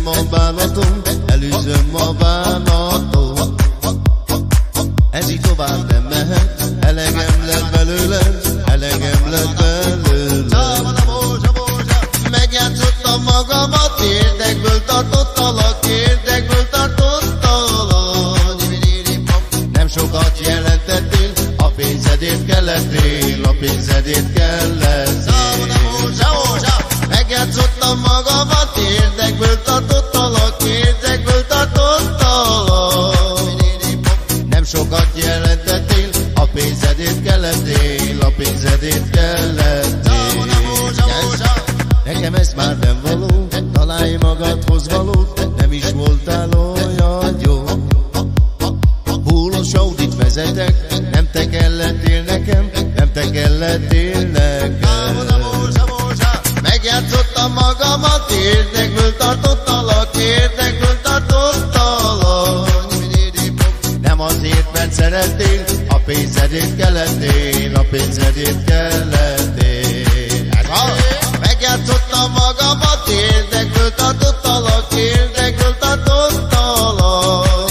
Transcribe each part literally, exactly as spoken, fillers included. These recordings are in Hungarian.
Elűzöm a bánatom, elűzöm a bánatom. Ez így tovább nem mehet, elegem lett belőle, elegem lett belőle. Megjátszottam magamat, érdekből tartottalak, érdekből tartottalak. Nem sokat jelentettél, a pénzedért kellettél, a pénzedért kellettél. Megjátszottam magamat, érdekből tartottalak, érdekből tartottalak. Nem sokat jelentettél, a pénzedért kellettél, a pénzedért kellettél. Nekem ez már nem való, találj magadhoz valót, nem is voltál olyan jó. Húlos Audit vezetek, nem te kellettél nekem, nem te kellettél nekem. Megjátszottam magamat, érdekből tartottalak, érdekből tartottalak. Nem azért, mert szerettél, a pénzedért kellettél, a pénzedért kellettél. Megjátszottam magamat, érdekből tartottalak, érdekből tartottalak.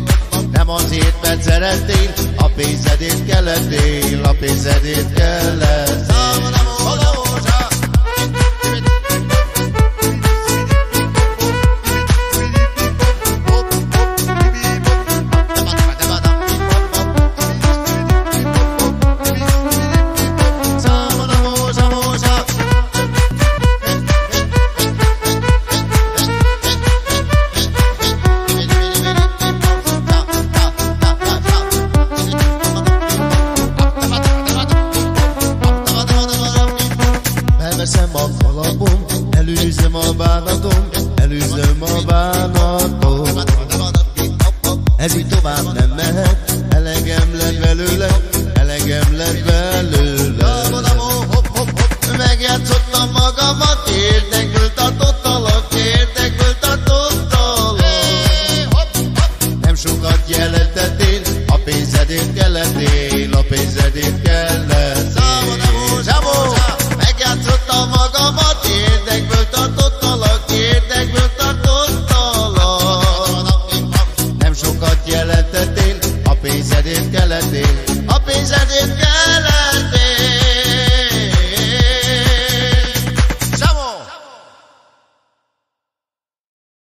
Nem azért, mert szerettél, a pénzedért kellettél, a pénzedért kellettél.